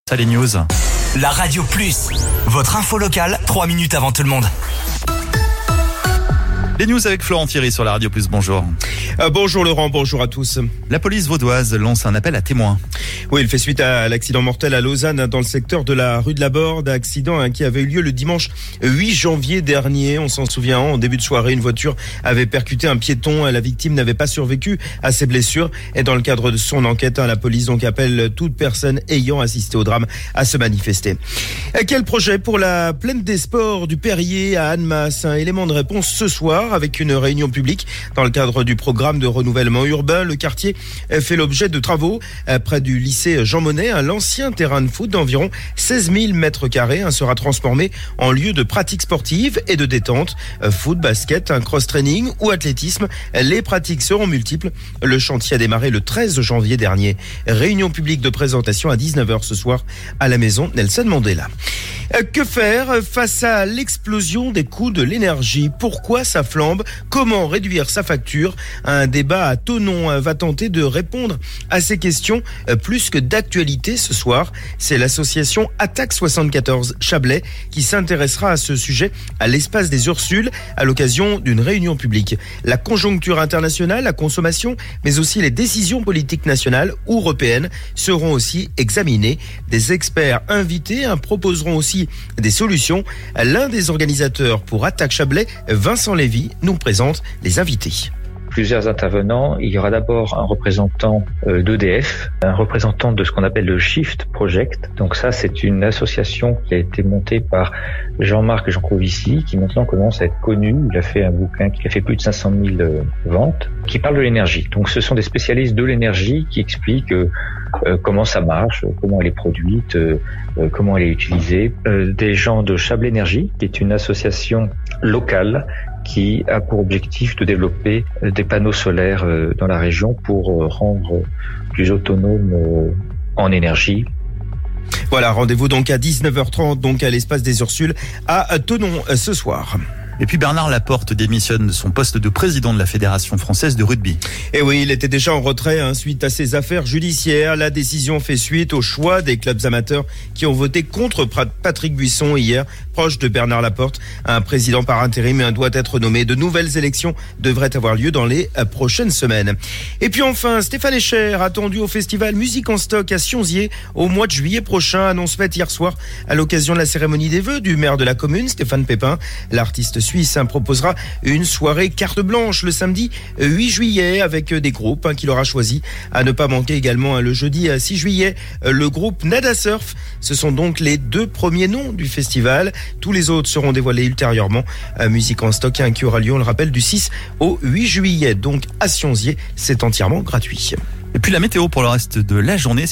Les news. La Radio Plus, votre info locale, 3 minutes avant tout le monde. Les news avec Florent Thierry sur la Radio Plus, bonjour. Bonjour Laurent, bonjour à tous. La police vaudoise lance un appel à témoins. Oui, il fait suite à l'accident mortel à Lausanne dans le secteur de la rue de la Borde, accident qui avait eu lieu le dimanche 8 janvier dernier. On s'en souvient, en début de soirée, une voiture avait percuté un piéton. La victime n'avait pas survécu à ses blessures et dans le cadre de son enquête, la police donc appelle toute personne ayant assisté au drame à se manifester. Quel projet pour la plaine des sports du Perrier à Annemasse? Un élément de réponse ce soir avec une réunion publique dans le cadre du programme de renouvellement urbain. Le quartier fait l'objet de travaux près du lycée Jean Monnet. L'ancien terrain de foot d'environ 16 000 mètres carrés sera transformé en lieu de pratique sportive et de détente. Foot, basket, un cross-training ou athlétisme. Les pratiques seront multiples. Le chantier a démarré le 13 janvier dernier. Réunion publique de présentation à 19h ce soir à la maison Nelson Mandela. Que faire face à l'explosion des coûts de l'énergie? Pourquoi ça flambe? Comment réduire sa facture? Un débat à Thonon va tenter de répondre à ces questions plus que d'actualité ce soir. C'est l'association Attaque 74 Chablais qui s'intéressera à ce sujet à l'espace des Ursules à l'occasion d'une réunion publique. La conjoncture internationale, la consommation, mais aussi les décisions politiques nationales ou européennes seront aussi examinées. Des experts invités proposeront aussi des solutions. L'un des organisateurs pour Attaque Chablais, Vincent Lévy, nous présente les invités. Plusieurs intervenants. Il y aura d'abord un représentant d'EDF, un représentant de ce qu'on appelle le Shift Project. Donc ça, c'est une association qui a été montée par Jean-Marc Jancovici, qui maintenant commence à être connu. Il a fait un bouquin qui a fait plus de 500 000 ventes, qui parle de l'énergie. Donc ce sont des spécialistes de l'énergie qui expliquent comment ça marche, comment elle est produite, comment elle est utilisée. Des gens de Chablais Énergie, qui est une association locale qui a pour objectif de développer des panneaux solaires dans la région pour rendre plus autonome en énergie. Voilà, rendez-vous donc à 19h30 donc à l'espace des Ursules à Thonon ce soir. Et puis Bernard Laporte démissionne de son poste de président de la Fédération française de rugby. Et oui, il était déjà en retrait suite à ses affaires judiciaires. La décision fait suite au choix des clubs amateurs qui ont voté contre Patrick Buisson hier, proche de Bernard Laporte. Un président par intérim doit être nommé. De nouvelles élections devraient avoir lieu dans les prochaines semaines. Et puis enfin, Stéphane Echer, attendu au festival Musique en Stock à Sionzier au mois de juillet prochain. Annonce faite hier soir à l'occasion de la cérémonie des vœux du maire de la commune, Stéphane Pépin. L'artiste suisse proposera une soirée carte blanche le samedi 8 juillet avec des groupes qu'il aura choisi. À ne pas manquer également le jeudi 6 juillet le groupe Nada Surf. Ce sont donc les 2 premiers noms du festival. Tous les autres seront dévoilés ultérieurement. Musique en Stock qui aura lieu, on le rappelle, du 6 au 8 juillet. Donc à Sionzier, c'est entièrement gratuit. Et puis la météo pour le reste de la journée.